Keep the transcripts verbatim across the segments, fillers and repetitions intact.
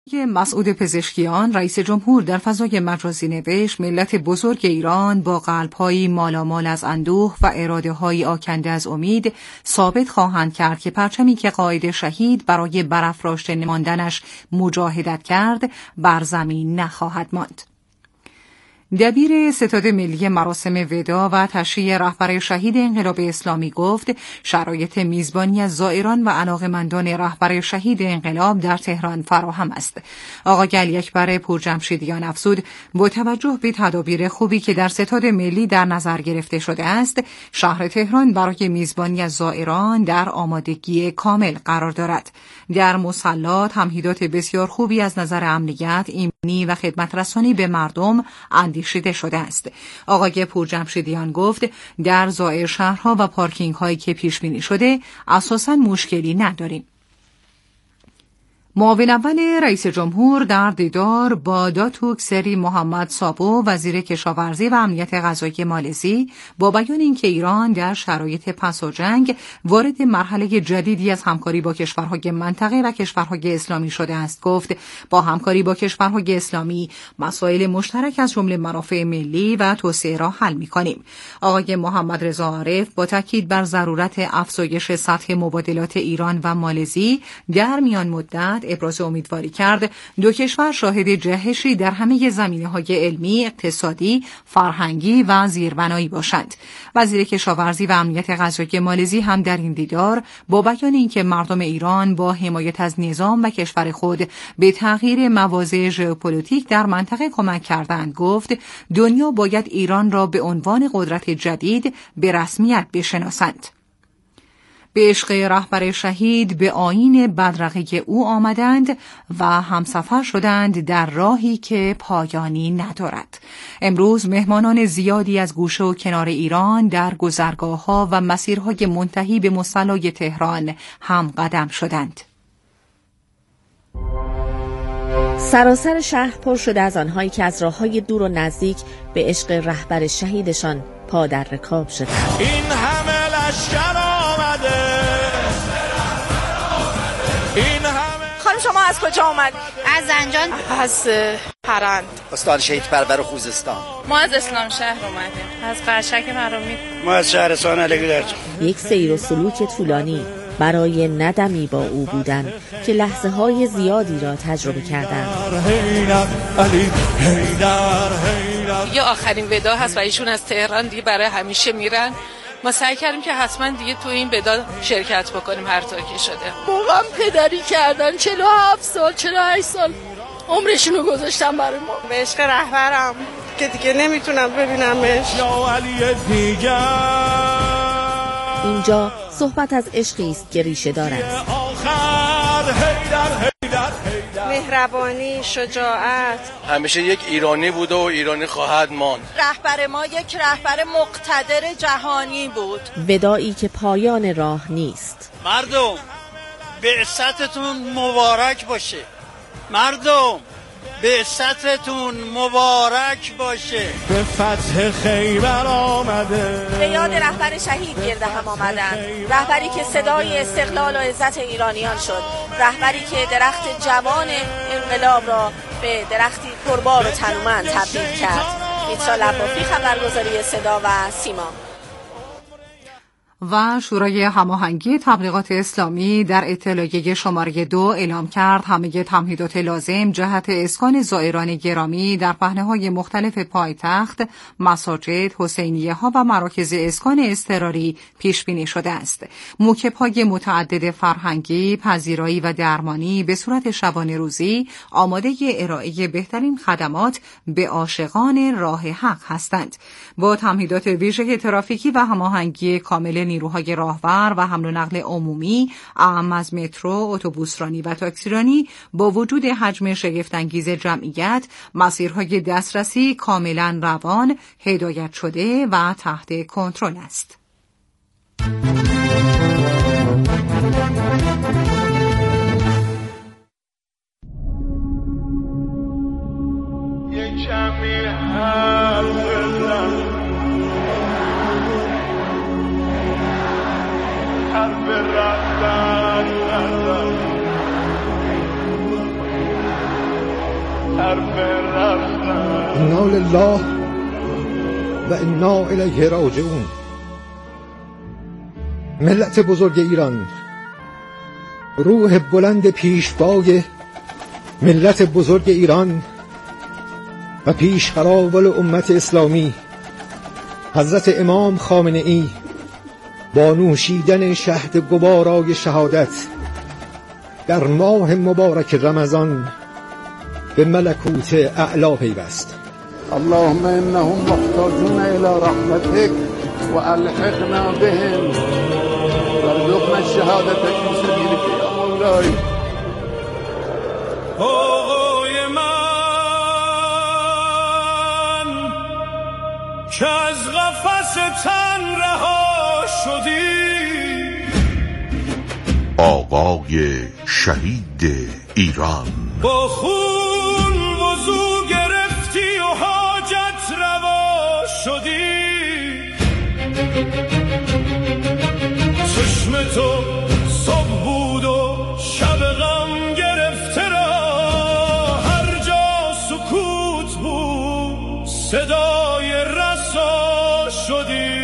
مسعود پزشکیان رئیس جمهور در فضای مجازی نوشت ملت بزرگ ایران با قلب‌هایی مالامال از اندوه و اراده‌های آکنده از امید ثابت خواهند کرد که پرچمی که قائد شهید برای برافراشته نماندنش مجاهدت کرد بر زمین نخواهد ماند. دبیر ستاد ملی مراسم ودا و تشییع رهبر شهید انقلاب اسلامی گفت شرایط میزبانی از زائران و علاقه‌مندان رهبر شهید انقلاب در تهران فراهم است. آقای علی اکبر پورجمشیدیان افزود با توجه به تدابیر خوبی که در ستاد ملی در نظر گرفته شده است، شهر تهران برای میزبانی از زائران در آمادگی کامل قرار دارد. در مصلی تمهیدات بسیار خوبی از نظر امنیت، ایمنی و خدمت رسانی به مردم اندیشیده شده است. آقای پورجمشیدیان گفت در زائر شهرها و پارکینگ هایی که پیش بینی شده اساساً مشکلی نداریم. معاون اول رئیس جمهور در دیدار با داتوک سری محمد سابو وزیر کشاورزی و امنیت غذایی مالزی با بیان اینکه ایران در شرایط پس از جنگ وارد مرحله جدیدی از همکاری با کشورهای منطقه و کشورهای اسلامی شده است، گفت با همکاری با کشورهای اسلامی مسائل مشترک از جمله منافع ملی و توسعه را حل می‌کنیم. آقای محمد رضا عارف با تاکید بر ضرورت افزایش سطح مبادلات ایران و مالزی در میان مدت ابراز امیدواری کرد دو کشور شاهد جهشی در همه زمینه‌های علمی، اقتصادی، فرهنگی و زیربنایی باشند. وزیر کشاورزی و امنیت غذایی مالزی هم در این دیدار با بیان اینکه مردم ایران با حمایت از نظام و کشور خود به تغییر مواضع ژئوپلیتیک در منطقه کمک کردند، گفت دنیا باید ایران را به عنوان قدرت جدید به رسمیت بشناسند. به عشق رهبر شهید به آیین بدرقه او آمدند و همسفر شدند در راهی که پایانی ندارد. امروز مهمانان زیادی از گوشه و کنار ایران در گذرگاه‌ها و مسیرهای منتهی به مصلی تهران هم قدم شدند. سراسر شهر پر شده از آنهایی که از راه‌های دور و نزدیک به عشق رهبر شهیدشان پا در رکاب شدند. این همه لشکر آمده، این همه. خانم شما از کجا آمدید؟ از زنجان. از پرند. استان شهید پرور خوزستان. ما از اسلام شهر اومدیم. از قرشک مرامی. ما از شهرستان علیگرد. یک سیر و سلوک طولانی برای ندمی با او بودن که لحظه های زیادی را تجربه کردند. یا آخرین ودا هست و ایشون از تهران دیگه برای همیشه میرن. ما سعی کردیم که حتما دیگه تو این ودا شرکت بکنیم هر طور که شده. موقعم پدری کردن چهل و هفت سال چهل و هشت سال عمرشونو گذاشتن برای ما. به عشق رهبرم که دیگه نمیتونم ببینمش. یا علی دیگر. اینجا صحبت از عشقی است که ریشه دار است. مهربانی، شجاعت. همیشه یک ایرانی بوده و ایرانی خواهد ماند. رهبر ما یک رهبر مقتدر جهانی بود. وداعی که پایان راه نیست. مردم بعثتتون مبارک باشه. مردم بعثتتون مبارک باشه. به فتح خیبر آمده. به یاد رهبر شهید گرد هم آمدند. رهبری که صدای استقلال و عزت ایرانیان شد. رهبری که درخت جوان انقلاب را به درختی پربار و تنومند تبدیل کرد. میترا لبافی، خبرگزاری صدا و سیما. و شورای هماهنگی تبلیغات اسلامی در اطلاعیه شماره دو اعلام کرد همه تمهیدات لازم جهت اسکان زائران گرامی در پهنه‌های مختلف پایتخت، مساجد، حسینیه ها و مراکز اسکان اضطراری پیش بینی شده است. موکب‌های متعدد فرهنگی، پذیرایی و درمانی به صورت شبانه روزی آماده ارائه بهترین خدمات به عاشقان راه حق هستند. با تمهیدات ویژه ترافیکی و هماهنگی کامل نیروهای راهور و حمل و نقل عمومی اعم از مترو، اتوبوسرانی و تاکسیرانی با وجود حجم شگفت‌انگیز جمعیت، مسیرهای دسترسی کاملا روان، هدایت شده و تحت کنترل است. یک کمی حرف بزن، حرف رفتن نزن، حرف رفتن. انا لله و انا الیه راجعون. ملت بزرگ ایران، روح بلند پیشوای ملت بزرگ ایران و پیشقراول امت اسلامی حضرت امام خامنه ای با نوشیدن شهد گوارای شهادت در ماه مبارک رمضان به ملکوت اعلا پیوست. اللهم انهم محتاجون الى رحمتك والحقنا بهم وارزقنا الشهادة في سبيلك يا مولاي. آقای من که از قفس تن رها شدی، آقای شهید ایران، با خون وضو گرفتی و حاجت روا شدی، چشم تو صبح بود و شب غم گرفته را، هر جا سکوت بود صدای رسا شدی.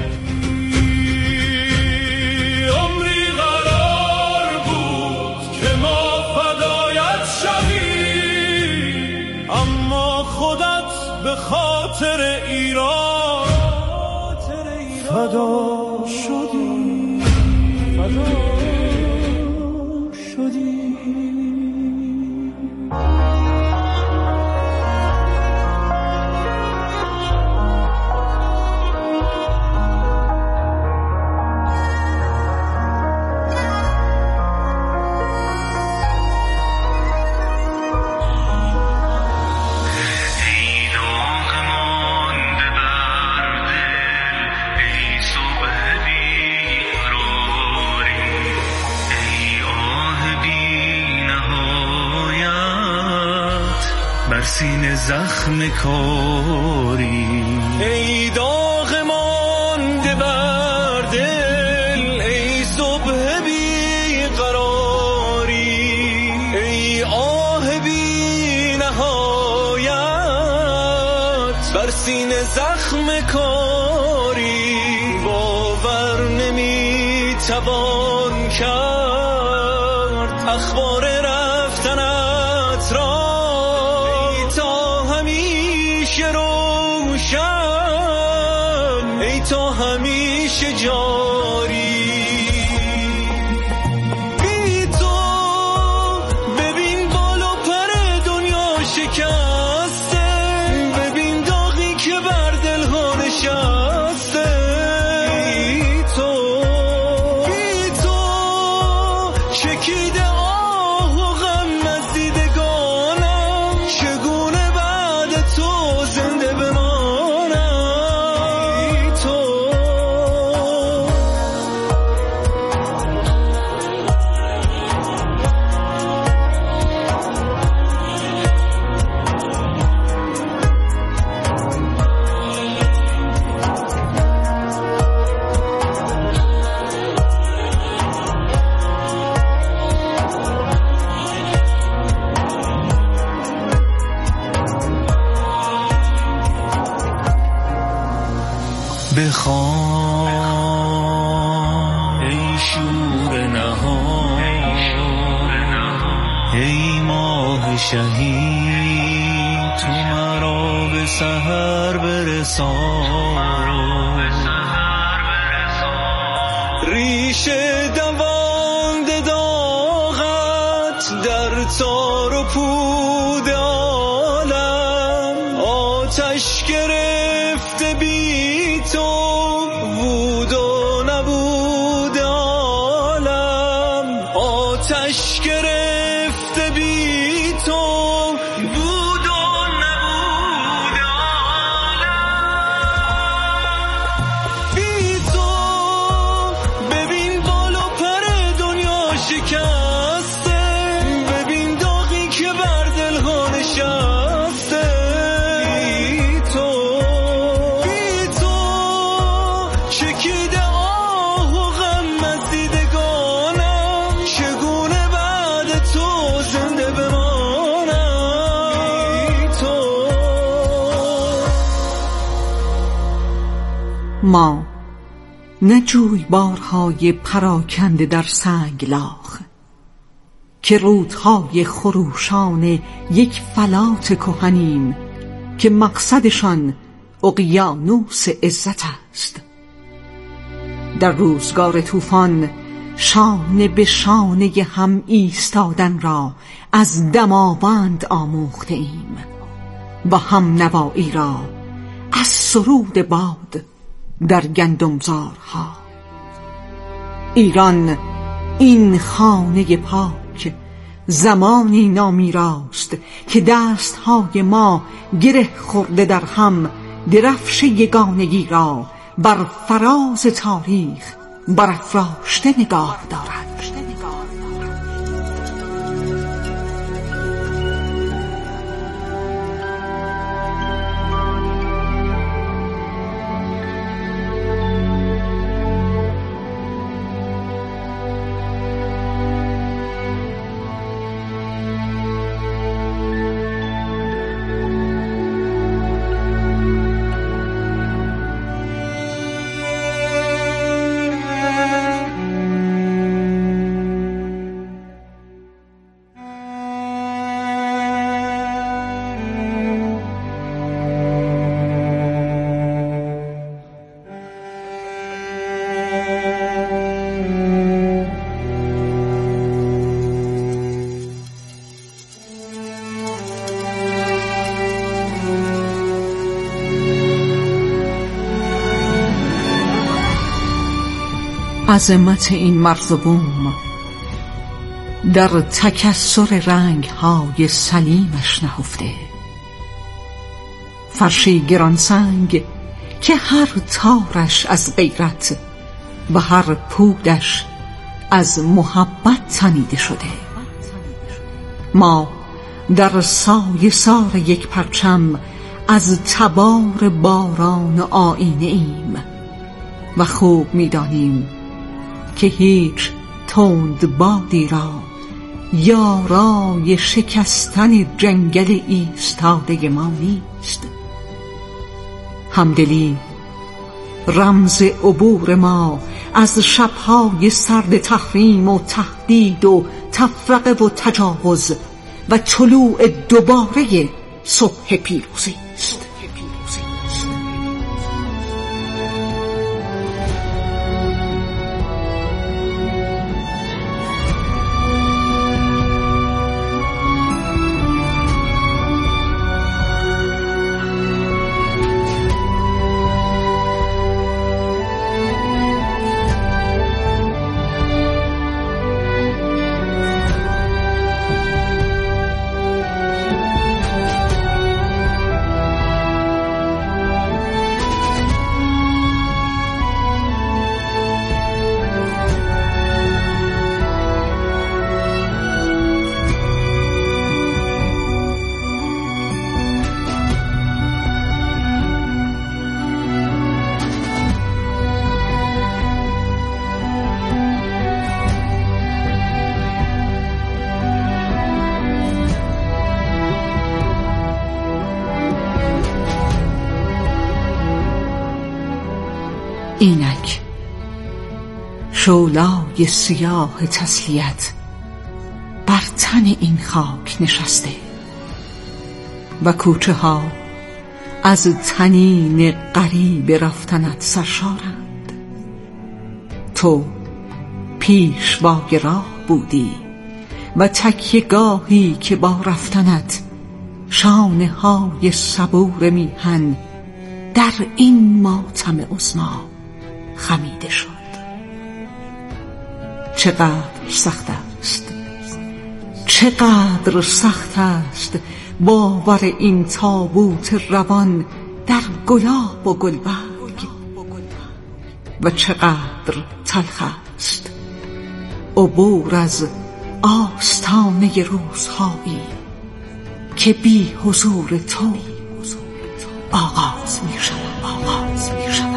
عمری قرار بود که ما فدایت شویم، اما خودت به خاطر ایران فدا شدی، فدا شدی. سینه زخم کاری، ای داغ مانده بر دل، ای صبح بی قراری، ای آه بی نهایت بر سینه زخم کاری. باور نمی توان کرد اخبار رفتنت را، ای تا همیشه جاری. بی تو ببین بال و پر دنیا شکسته، ببین داغی که بر دلها نشسته. بی تو بی تو چکیده آه و غم از دیدگانم، چگونه بعد تو زنده بمانم. بخوان ای شور نهان، ای ماه شهید، تو مرا به سحر برسان. ریشه دوانده داغت در تار و پود عالم، آتش گرفته بی تو بود و نبود عالم، آتش گرفته بی تو بود و نبود عالم. بی تو ببین بال و پر دنیا شکسته، ببین داغی که بر ما نه جویبارهای پراکنده در سنگلاخ که رودهای خروشان یک فلات کهنیم که مقصدشان اقیانوس عزت است. در روزگار طوفان شانه به شانه هم ایستادن را از دماوند آموخته ایم و هم نوایی را از سرود باد در گندمزارها. ایران این خانه پاک زمانی نامی راست که دستهای ما گره خورده در هم درفش یگانگی را بر فراز تاریخ برافراشته نگاه دارد. عظمت این مرز و بوم در تکثر رنگ‌های سلیمش نهفته، فرشی گرانسنگ که هر تارش از غیرت و هر پودش از محبت تنیده شده. ما در سایه سار یک پرچم از تبار باران آینه ایم و خوب می‌دانیم که هیچ تند بادی را یارای شکستن جنگل ایستاده ما نیست. همدلی رمز عبور ما از شبهای سرد تحریم و تهدید و تفرقه و تجاوز و طلوع دوباره صبح پیروزی است. اینک شعلای سیاه تسلیت بر تن این خاک نشسته و کوچه ها از تنین غریب رفتنت سرشارند. تو پیشوای راه بودی و تکیه‌گاهی که با رفتنت شانه های صبور میهن در این ماتم عظمی خمیده شد. چقدر سخت است، چقدر سخت است باور این تابوت روان در گلاب و گلبرگ، و چقدر تلخ است عبور از آستانه روزهایی که بی حضور تو آغاز می شود آغاز می شود.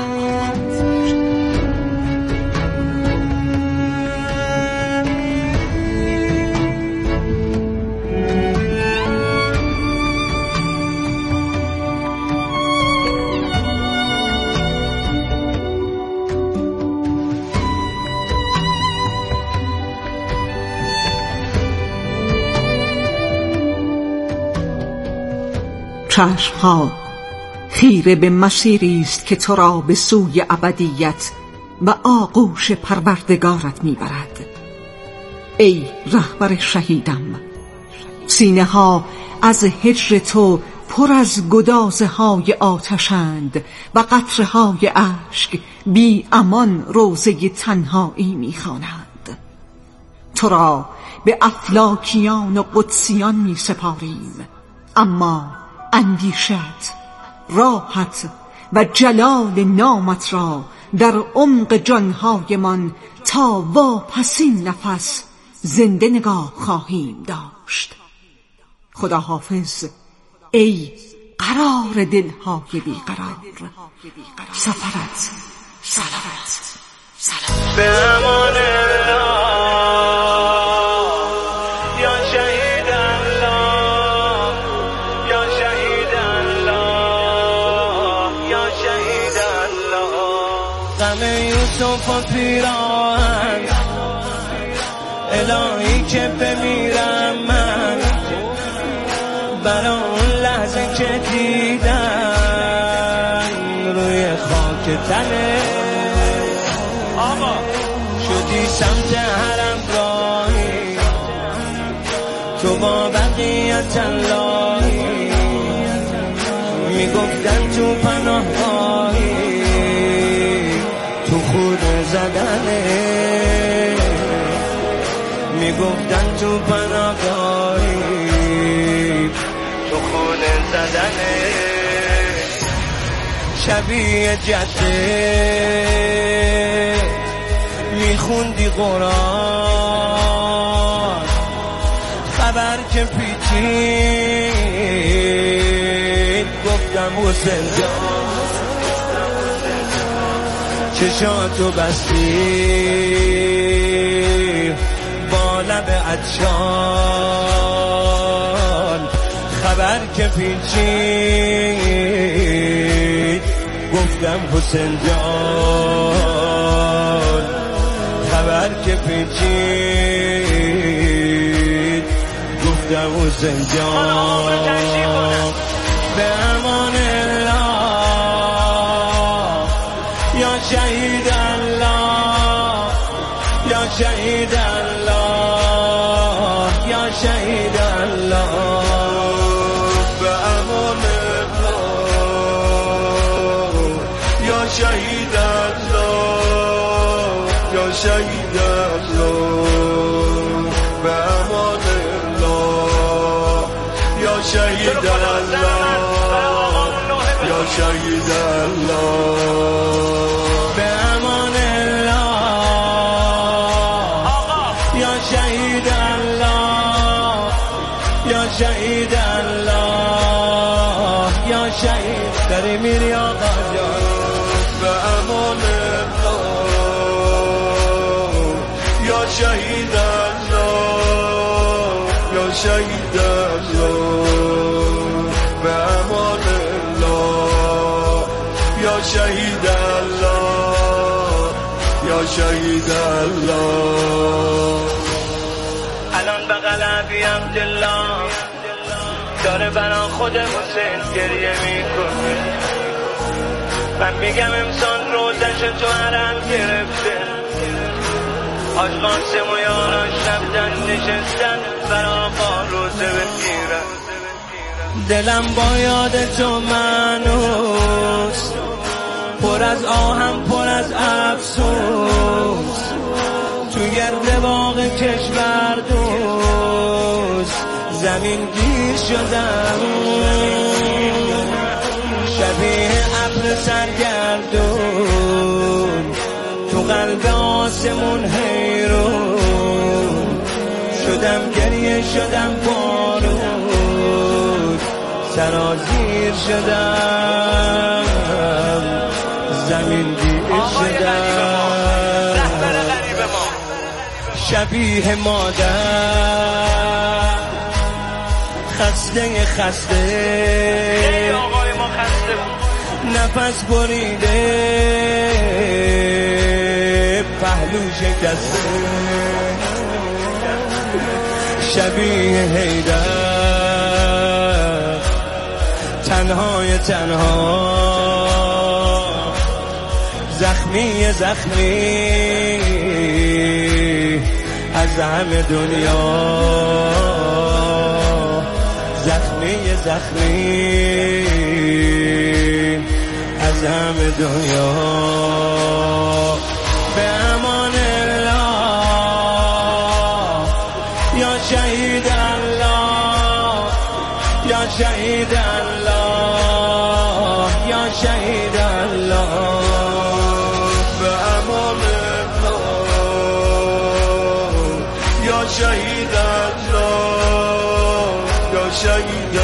چشمها خیره به مسیری است که تو را به سوی ابدیت و آغوش پروردگارت میبرد. ای رهبر شهیدم، سینه ها از هجر تو پر از گدازه های آتشند و قطره های اشک بی امان روزه تنهایی میخوانند. تو را به افلاکیان و قدسیان می سپاریم، اما اندیشت، راحت و جلال نامت را در عمق جانهایمان تا واپسین نفس زنده نگاه خواهیم داشت. خدا حافظ ای قرار دلهای بیقرار. سفرت سلامت سلامت. به امان الله یا شهید الله، یا شهید الله، یا شهید الله. غم یوسف و پیران الهی که بمیرم من، برای اون لحظه که دیدم روی خاک تنه آقا شدی سمت حرم گاهی، تو با بقیت اللهی میگفتن تو پناهگاهی، تو خود زدنه میگفتن تو پناهگاهی، تو خود زدنه. شبیه جده میخوندی قرآن، خبر که پیچید گفتم حسین جان، چشاتو بستی با لب عطشان، خبر که پیچید گفتم حسین جان، خبر که پیچید گفتم حسین جان. به امان الله یا شهید الله، یا شهید الله، یا شهید الله. به امان الله یا شهید الله، یا شهید الله. به امان الله یا شهید الله، یا شهید الله. به امان الله یا شهید الله، یا شهید الله، یا شهید. داری میری آقا جان. به امان الله یا شهید الله، یا شهید الله. به امان الله یا شهید الله، یا شهید الله. الان بغل ابی عبدالله داره برا خود حسین گریه میکنه. من میگم امسال روزش تو حرم گرفته، آج قاسم و یاراش رفتن نشستن برا آقا روزه بگیرن. دلم با یاد تو منوس پر از آهم، پر از افسوس، تو گرد باغ کشور دوست زمین گیر شدم، شبیه ابر سرگردون تو قلب آسمون حیرون شدم، گریه شدم بارون، سرازیر شدم، زمین گیر شدم. شبیه مادر خسته خسته، نفس بریده پهلو شکسته، شبیه حیدر تنهای تنها زخمی زخمی از همه دنیا زخمی زخمی از همه دنیا به امان الله یا شهید الله یا شهید الله یا شهید الله به امان الله یا شهید الله یا شهید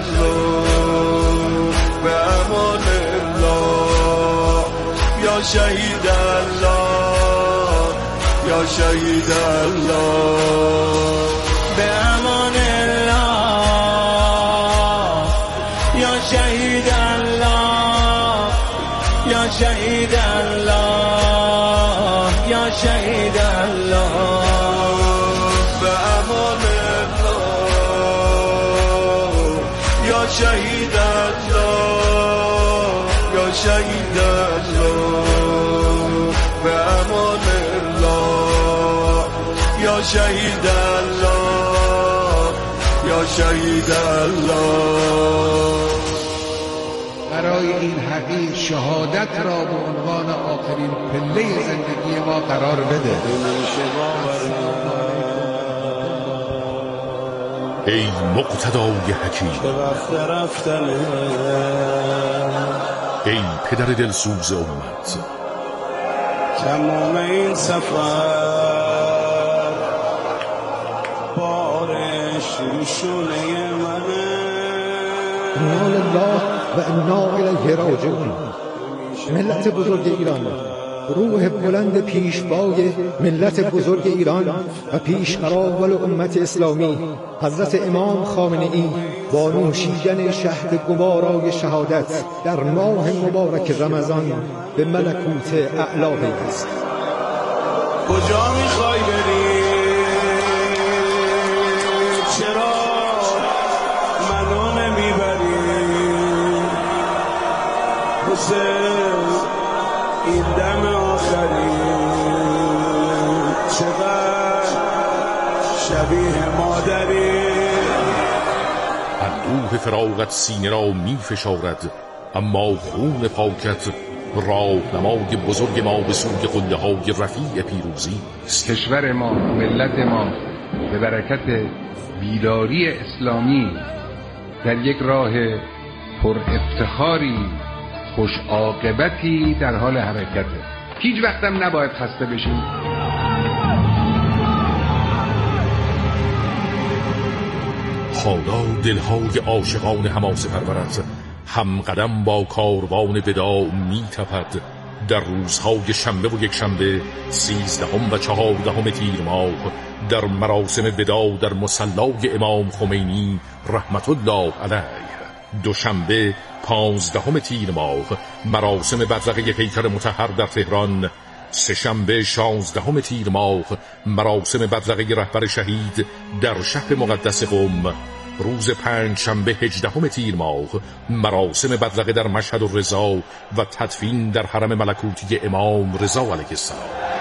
الله به امان الله یا شهید الله یا شهید الله به امان الله یا شهید الله یا شهید الله یا شهید الله به امان الله یا شهید الله یا شهید الله به امان الله یا شهید الله یا شهید الله برای این حقیر شهادت را به عنوان آخرین پله زندگی ما قرار بده. ای مقتدای حکیم، ای پدر دلسوز امت، تمام این سفر بارش روشونه منه. انا لله و انا الیه راجعون. ملت بزرگ ایران، روح بلند پیشوای ملت بزرگ ایران و پیشقرار امت اسلامی حضرت امام خامنه‌ای با نوشیدن شهد گوارای شهادت در ماه مبارک رمضان به ملکوت اعلا پیوست. کجا میخوای بری؟ چرا منو نمیبری؟ حسین این دم آخری چقدر شبیه مادری. اندوه فراغت سینه را می فشارد، اما خون پاکت راهنمای بزرگ ما به سوی قله های رفیع پیروزی است. کشور ما، ملت ما به برکت بیداری اسلامی در یک راه پر افتخاری خوش عاقبتی در حال حرکته. هیچ وقتم نباید خسته بشیم. حالا دلهای عاشقان حماسه پرورت هم قدم با کاروان وداع می تپد در روزهای شنبه و یک شنبه سیزدهم و چهاردهم تیر ماه در مراسم وداع در مصلی امام خمینی رحمت الله علیه. دوشنبه پانزدهم تیر ماه مراسم بدرقه پیکر مطهر در تهران. سه شنبه شانزدهم تیر ماه مراسم بدرقه رهبر شهید در شهر مقدس قم. روز پنج شنبه هجدهم تیر ماه مراسم بدرقه در مشهد و رضا و تدفین در حرم ملکوتی امام رضا علیه السلام.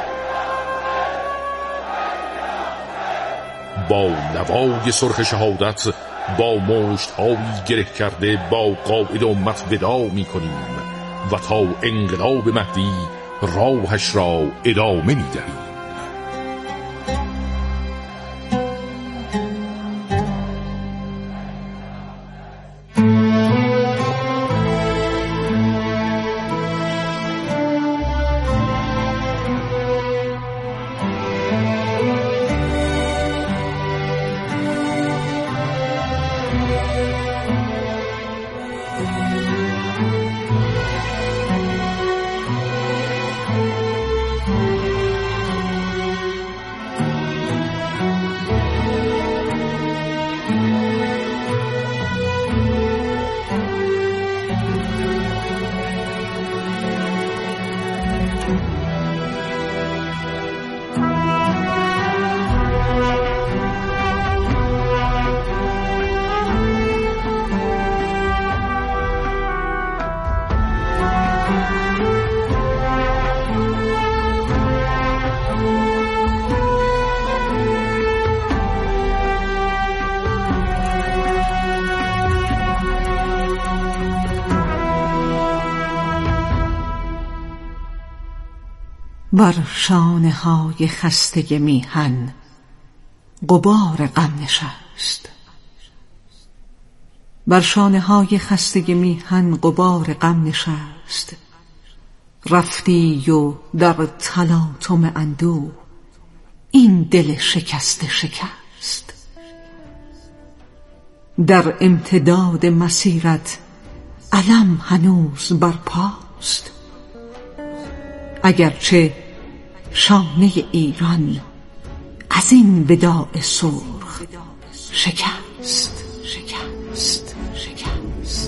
با نوای سرخ شهادت با مشت هایی گره کرده با قائد امت وداع می کنیم و تا انقلاب مهدی راهش را ادامه می دهیم. بر شانه های خسته میهن غبار غم نشست. بر شانه های خسته میهن غبار غم نشست. رفتی و در تلاطم اندوه این دل شکسته شکست. در امتداد مسیرت علم هنوز بر پاست، اگرچه شانه ایران از این وداع سرخ شکست شکست شکست.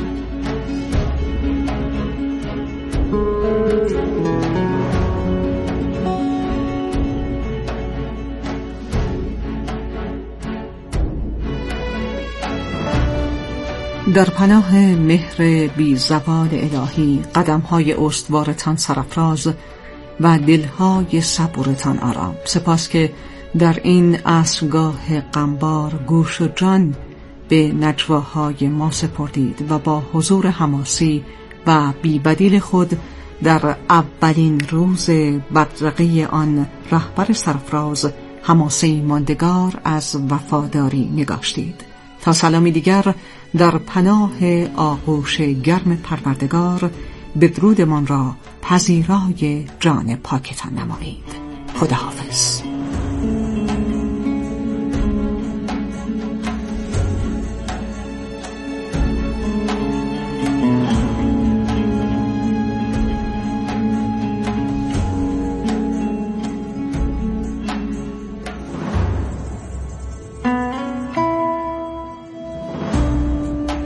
در پناه مهر بی زوال الهی قدم‌های استوارتان سرافراز و دل‌های صبورتان آرام. سپاس که در این عصرگاه غمبار گوش و جان به نجواهای ما سپردید و با حضور حماسی و بی‌بدیل خود در اولین روز بدرقه آن رهبر سرفراز حماسی ماندگار از وفاداری نگاشتید. تا سلامی دیگر در پناه آغوش گرم پروردگار بدرودمان را پذیرای جان پاکتان نمایید. خداحافظ.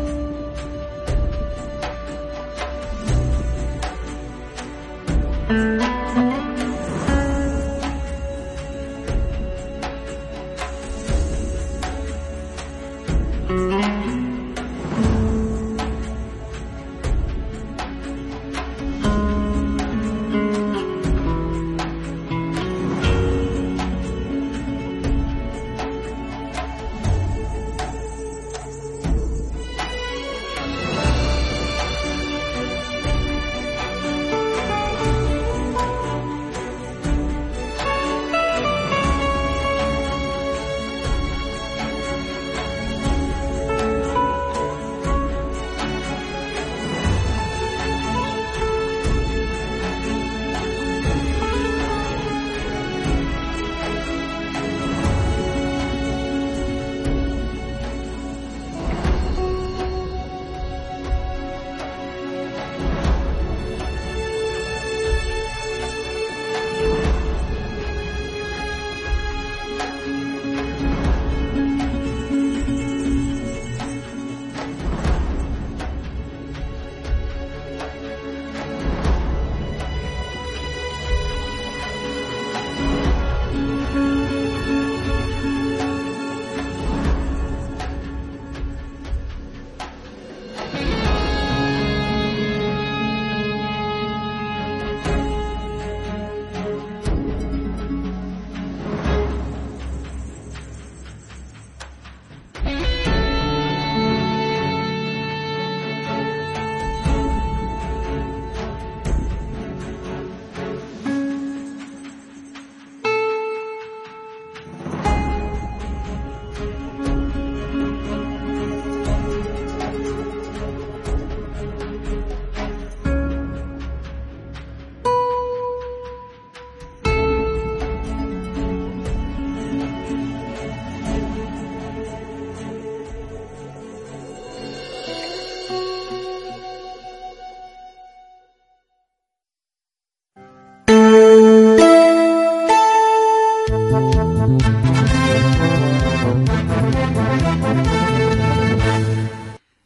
Thank you.